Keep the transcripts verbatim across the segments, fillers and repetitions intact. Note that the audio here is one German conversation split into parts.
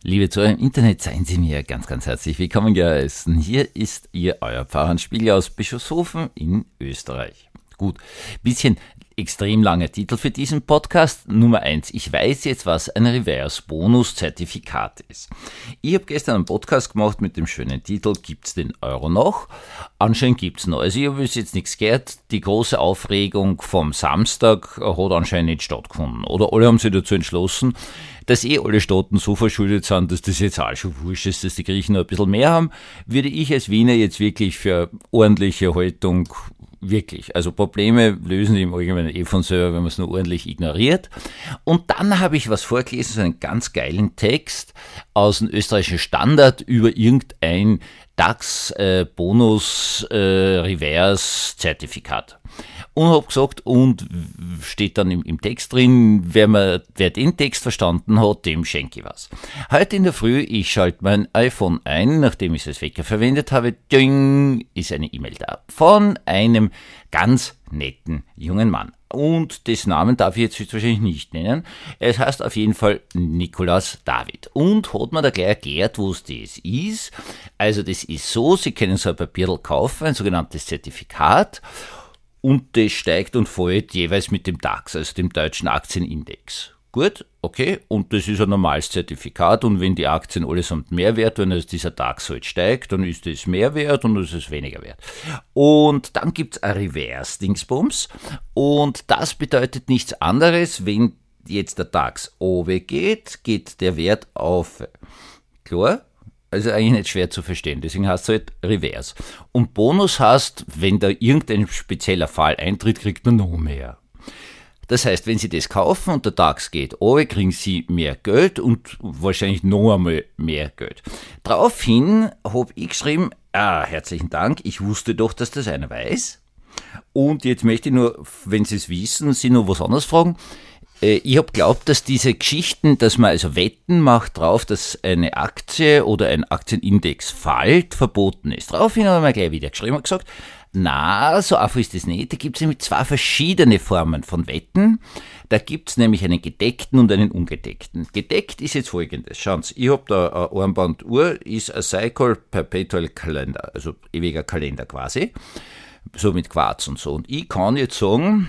Liebe Zuhörer im Internet, seien Sie mir ganz, ganz herzlich willkommen geheißen. Hier ist Ihr euer Pfarrer Spiegel aus Bischofshofen in Österreich. Gut, bisschen extrem langer Titel für diesen Podcast. Nummer eins. Ich weiß jetzt, was ein Reverse-Bonus-Zertifikat ist. Ich habe gestern einen Podcast gemacht mit dem schönen Titel Gibt's den Euro noch? Anscheinend gibt's noch. Also ich habe bis jetzt nichts gehört. Die große Aufregung vom Samstag hat anscheinend nicht stattgefunden. Oder alle haben sich dazu entschlossen, dass eh alle Staaten so verschuldet sind, dass das jetzt auch schon wurscht ist, dass die Griechen noch ein bisschen mehr haben, würde ich als Wiener jetzt wirklich für ordentliche Haltung wirklich. Also Probleme lösen sich im Allgemeinen eh von selber, wenn man es nur ordentlich ignoriert. Und dann habe ich was vorgelesen, so einen ganz geilen Text aus dem österreichischen Standard über irgendein DAX-Bonus-Reverse-Zertifikat. Und habe gesagt, und steht dann im, im Text drin, wer, man, wer den Text verstanden hat, dem schenke ich was. Heute in der Früh, ich schalte mein iPhone ein, nachdem ich es als Wecker verwendet habe, ding, ist eine E-Mail da von einem ganz netten jungen Mann. Und dessen Namen darf ich jetzt wahrscheinlich nicht nennen. Es heißt auf jeden Fall Nikolaus David. Und hat mir da gleich erklärt, wo es das ist. Also das ist so, Sie können so ein Papierl kaufen, ein sogenanntes Zertifikat. Und das steigt und fällt jeweils mit dem DAX, also dem deutschen Aktienindex. Gut, okay, und das ist ein normales Zertifikat und wenn die Aktien allesamt mehr wert, wenn also dieser DAX halt steigt, dann ist das mehr wert und das ist weniger wert. Und dann gibt's ein Reverse-Dingsbums und das bedeutet nichts anderes, wenn jetzt der DAX oben geht, geht der Wert auf. Klar? Also eigentlich nicht schwer zu verstehen, deswegen heißt es halt Reverse. Und Bonus heißt, wenn da irgendein spezieller Fall eintritt, kriegt man noch mehr. Das heißt, wenn Sie das kaufen und der DAX geht runter, kriegen Sie mehr Geld und wahrscheinlich noch einmal mehr Geld. Daraufhin habe ich geschrieben, ah, herzlichen Dank, ich wusste doch, dass das einer weiß. Und jetzt möchte ich nur, wenn Sie es wissen, Sie noch was anderes fragen. Ich habe geglaubt, dass diese Geschichten, dass man also Wetten macht drauf, dass eine Aktie oder ein Aktienindex fällt, verboten ist. Daraufhin habe ich mir gleich wieder geschrieben und gesagt, na, so einfach ist das nicht. Da gibt es nämlich zwei verschiedene Formen von Wetten. Da gibt es nämlich einen gedeckten und einen ungedeckten. Gedeckt ist jetzt folgendes. Schauen Sie, ich habe da eine Armbanduhr, ist ein Cycle Perpetual Calendar, also ewiger Kalender quasi, so mit Quarz und so. Und ich kann jetzt sagen,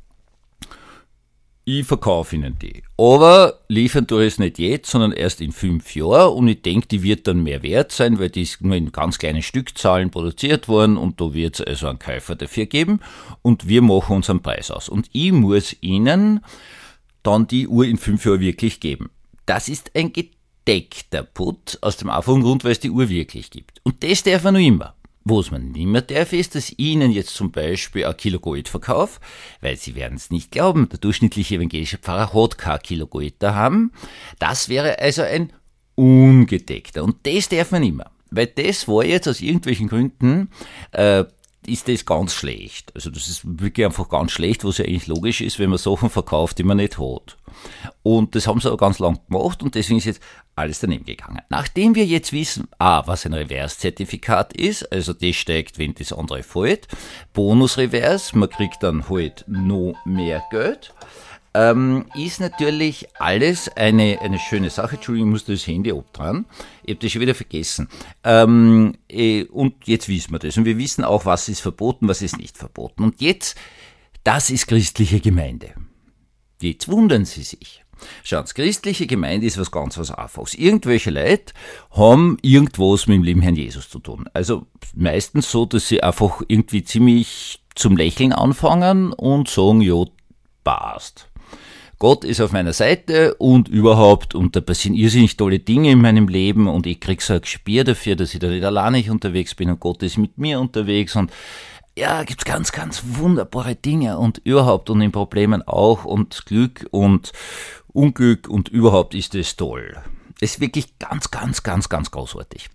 ich verkaufe Ihnen die. Aber liefern tue ich es nicht jetzt, sondern erst in fünf Jahren und ich denke, die wird dann mehr wert sein, weil die ist nur in ganz kleinen Stückzahlen produziert worden und da wird es also einen Käufer dafür geben und wir machen unseren Preis aus. Und ich muss Ihnen dann die Uhr in fünf Jahren wirklich geben. Das ist ein gedeckter Put, aus dem einfachen Grund, weil es die Uhr wirklich gibt. Und das darf man noch immer. Was man nicht mehr darf, ist, dass ich Ihnen jetzt zum Beispiel ein Kilo Gold verkaufe, weil Sie werden es nicht glauben, der durchschnittliche evangelische Pfarrer hat kein Kilo Gold da haben. Das wäre also ein ungedeckter und das darf man nicht mehr, weil das war jetzt aus irgendwelchen Gründen, äh, ist das ganz schlecht. Also das ist wirklich einfach ganz schlecht, was ja eigentlich logisch ist, wenn man Sachen verkauft, die man nicht hat. Und das haben sie aber ganz lang gemacht und deswegen ist jetzt alles daneben gegangen. Nachdem wir jetzt wissen, ah, was ein Reverse-Zertifikat ist, also das steigt, wenn das andere fällt, Bonus-Reverse, man kriegt dann halt noch mehr Geld, ähm, ist natürlich alles eine, eine schöne Sache. Entschuldigung, ich muss das Handy abdrehen. Ich habe das schon wieder vergessen. Ähm, äh, und jetzt wissen wir das. Und wir wissen auch, was ist verboten, was ist nicht verboten. Und jetzt, das ist christliche Gemeinde. Jetzt wundern Sie sich. Schauen Sie, christliche Gemeinde ist was ganz was Einfaches. Irgendwelche Leute haben irgendwas mit dem lieben Herrn Jesus zu tun. Also meistens so, dass sie einfach irgendwie ziemlich zum Lächeln anfangen und sagen, ja, passt. Gott ist auf meiner Seite und überhaupt, und da passieren irrsinnig tolle Dinge in meinem Leben und ich krieg so ein Gespür dafür, dass ich da nicht alleine unterwegs bin und Gott ist mit mir unterwegs und ja, gibt's ganz, ganz wunderbare Dinge und überhaupt und in Problemen auch und Glück und Unglück und überhaupt ist es toll. Es ist wirklich ganz, ganz, ganz, ganz großartig.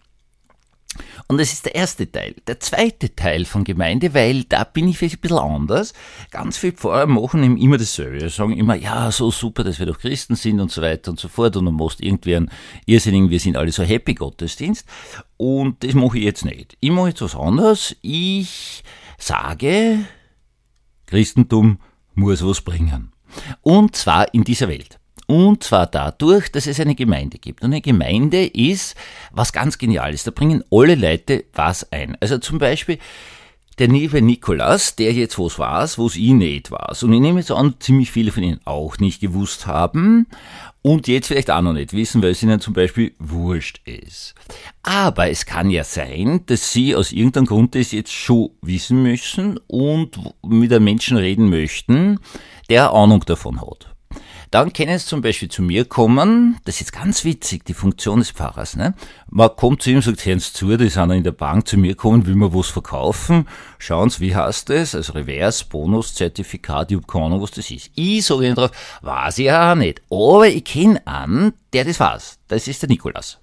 Und das ist der erste Teil. Der zweite Teil von Gemeinde, weil da bin ich vielleicht ein bisschen anders. Ganz viele Pfarrer machen eben immer dasselbe. Sie sagen immer, ja, so super, dass wir doch Christen sind und so weiter und so fort. Und dann machst irgendwie einen irrsinnigen, wir sind alle so happy Gottesdienst. Und das mache ich jetzt nicht. Ich mache jetzt was anderes. Ich sage, Christentum muss was bringen. Und zwar in dieser Welt. Und zwar dadurch, dass es eine Gemeinde gibt. Und eine Gemeinde ist was ganz Geniales. Da bringen alle Leute was ein. Also zum Beispiel der liebe Nikolaus, der jetzt was weiß, was ich nicht weiß. Und ich nehme jetzt an, ziemlich viele von Ihnen auch nicht gewusst haben und jetzt vielleicht auch noch nicht wissen, weil es Ihnen zum Beispiel wurscht ist. Aber es kann ja sein, dass Sie aus irgendeinem Grund das jetzt schon wissen müssen und mit einem Menschen reden möchten, der Ahnung davon hat. Dann können Sie zum Beispiel zu mir kommen, das ist jetzt ganz witzig, die Funktion des Pfarrers, ne? Man kommt zu ihm und sagt, hören Sie zu, die sind in der Bank zu mir gekommen, will man was verkaufen, schauen Sie, wie heißt das, also Reverse, Bonus, Zertifikat, ich habe keine Ahnung, was das ist. Ich sage Ihnen drauf, weiß ich auch nicht, aber ich kenne einen, der das weiß, das ist der Nikolaus.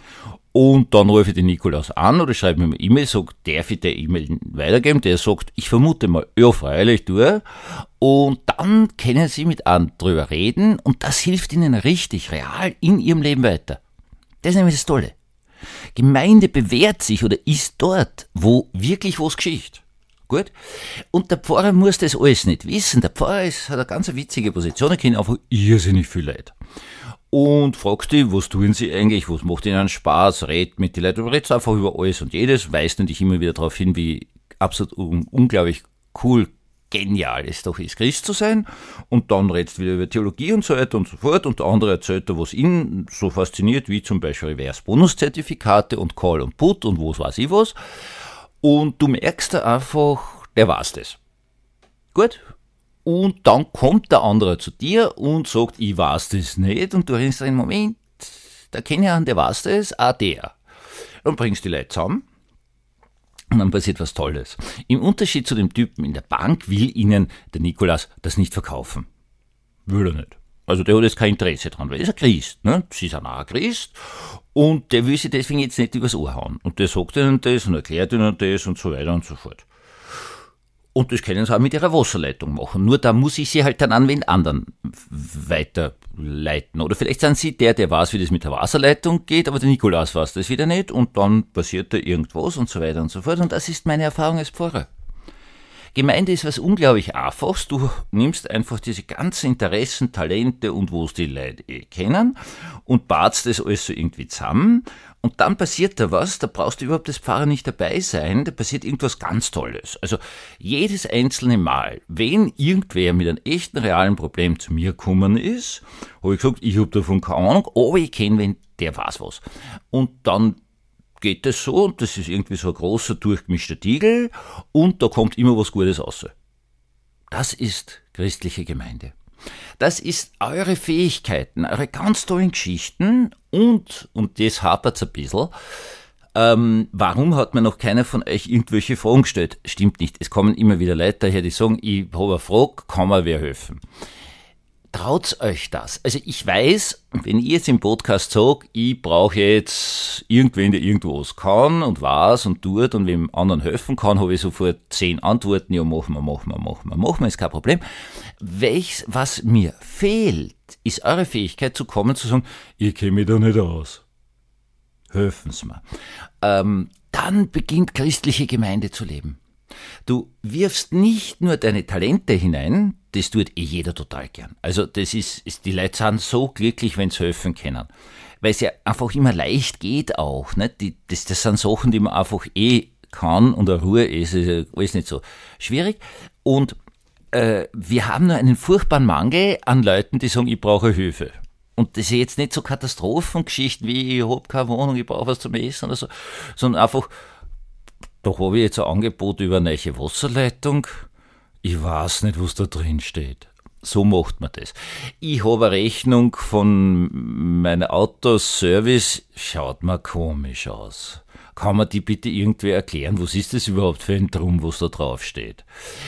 Und dann rufe ich den Nikolaus an oder schreibe mir eine E-Mail, sage, darf ich der E-Mail weitergeben? Der sagt, ich vermute mal, ja, freilich, du. Und dann können Sie mit einem drüber reden und das hilft Ihnen richtig, real in Ihrem Leben weiter. Das ist nämlich das Tolle. Gemeinde bewährt sich oder ist dort, wo wirklich was geschieht. Gut? Und der Pfarrer muss das alles nicht wissen. Der Pfarrer ist, hat eine ganz witzige Position, er kennt einfach irrsinnig viel Leute. Und fragst dich, was tun sie eigentlich, was macht ihnen Spaß, red mit den Leuten, du redest einfach über alles und jedes, weist dich immer wieder darauf hin, wie absolut un- unglaublich cool, genial es doch ist, Christ zu sein, und dann redest du wieder über Theologie und so weiter und so fort, und der andere erzählt dir, was ihn so fasziniert, wie zum Beispiel Reverse-Bonus-Zertifikate und Call und Put und was weiß ich was, und du merkst da einfach, der weiß das. Gut? Und dann kommt der andere zu dir und sagt, ich weiß das nicht. Und du denkst dir, Moment, der kenne ich einen, der weiß das, auch der. Dann bringst du die Leute zusammen und dann passiert was Tolles. Im Unterschied zu dem Typen in der Bank will ihnen der Nikolaus das nicht verkaufen. Will er nicht. Also der hat jetzt kein Interesse dran, weil er ist ein Christ. Ne? Sie sind auch ein Christ und der will sich deswegen jetzt nicht übers Ohr hauen. Und der sagt ihnen das und erklärt ihnen das und so weiter und so fort. Und das können sie auch mit ihrer Wasserleitung machen. Nur da muss ich sie halt dann an wen anderen weiterleiten. Oder vielleicht sind sie der, der weiß, wie das mit der Wasserleitung geht, aber der Nikolaus weiß das wieder nicht und dann passiert da irgendwas und so weiter und so fort. Und das ist meine Erfahrung als Pfarrer. Gemeinde ist was unglaublich Einfaches. Du nimmst einfach diese ganzen Interessen, Talente und wo es die Leute eh kennen und badst das alles so irgendwie zusammen. Und dann passiert da was, da brauchst du überhaupt als Pfarrer nicht dabei sein, da passiert irgendwas ganz Tolles. Also jedes einzelne Mal, wenn irgendwer mit einem echten, realen Problem zu mir gekommen ist, habe ich gesagt, ich habe davon keine Ahnung, aber ich kenne wen, der weiß was. Und dann geht das so, und das ist irgendwie so ein großer, durchgemischter Tiegel, und da kommt immer was Gutes raus. Das ist christliche Gemeinde. Das ist eure Fähigkeiten, eure ganz tollen Geschichten und, und das hapert's ein bisschen, ähm, warum hat mir noch keiner von euch irgendwelche Fragen gestellt? Stimmt nicht, es kommen immer wieder Leute daher, die sagen, ich habe eine Frage, kann mir wer helfen? Traut's euch das? Also ich weiß, wenn ich jetzt im Podcast sage, ich brauche jetzt irgendwen, der irgendwas kann und weiß und tut und wem anderen helfen kann, habe ich sofort zehn Antworten, ja machen wir, machen wir, machen wir, machen wir, ist kein Problem. Welches, was mir fehlt, ist eure Fähigkeit zu kommen, zu sagen, ich kenne mich da nicht aus. Helfen Sie mir. Ähm, dann beginnt christliche Gemeinde zu leben. Du wirfst nicht nur deine Talente hinein, das tut eh jeder total gern. Also das ist, ist die Leute sind so glücklich, wenn sie helfen können. Weil es ja einfach immer leicht geht auch. Nicht? Die, das, das sind Sachen, die man einfach eh kann und eine Ruhe ist, ist alles nicht so schwierig. Und äh, wir haben nur einen furchtbaren Mangel an Leuten, die sagen, ich brauche Hilfe. Und das ist jetzt nicht so Katastrophengeschichten wie, ich habe keine Wohnung, ich brauche was zum Essen oder so, sondern einfach, da habe ich jetzt ein Angebot über eine neue Wasserleitung. Ich weiß nicht, was da drin steht. So macht man das. Ich habe eine Rechnung von meinem Autoservice, schaut mir komisch aus. Kann man die bitte irgendwer erklären? Was ist das überhaupt für ein Drum, was da drauf steht?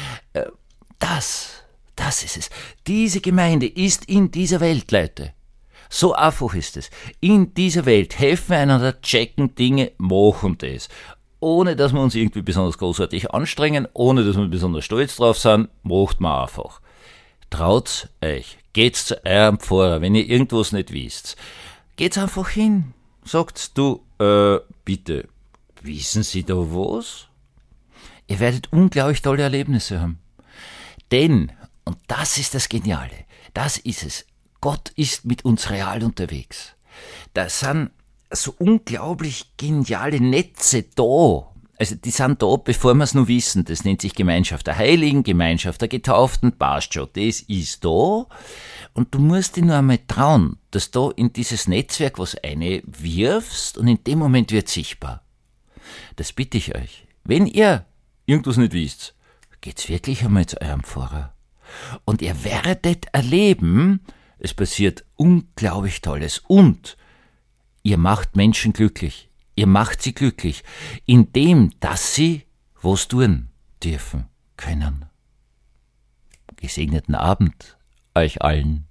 Das, das ist es. Diese Gemeinde ist in dieser Welt, Leute. So einfach ist es. In dieser Welt helfen wir einander, checken Dinge, machen das. Ohne, dass wir uns irgendwie besonders großartig anstrengen, ohne, dass wir besonders stolz drauf sind, macht man einfach. Traut's euch. Geht's zu eurem Pfarrer, wenn ihr irgendwas nicht wisst. Geht's einfach hin. Sagt du, äh, bitte, wissen Sie da was? Ihr werdet unglaublich tolle Erlebnisse haben. Denn, und das ist das Geniale, das ist es, Gott ist mit uns real unterwegs. Da sind so unglaublich geniale Netze da. Also die sind da, bevor wir es nur wissen. Das nennt sich Gemeinschaft der Heiligen, Gemeinschaft der Getauften, passt schon. Das ist da. Und du musst dich nur einmal trauen, dass du in dieses Netzwerk was eine wirfst und in dem Moment wird sichtbar. Das bitte ich euch. Wenn ihr irgendwas nicht wisst, geht's wirklich einmal zu eurem Pfarrer. Und ihr werdet erleben, es passiert unglaublich Tolles. Und ihr macht Menschen glücklich. Ihr macht sie glücklich, indem, dass sie was tun dürfen, können. Gesegneten Abend euch allen.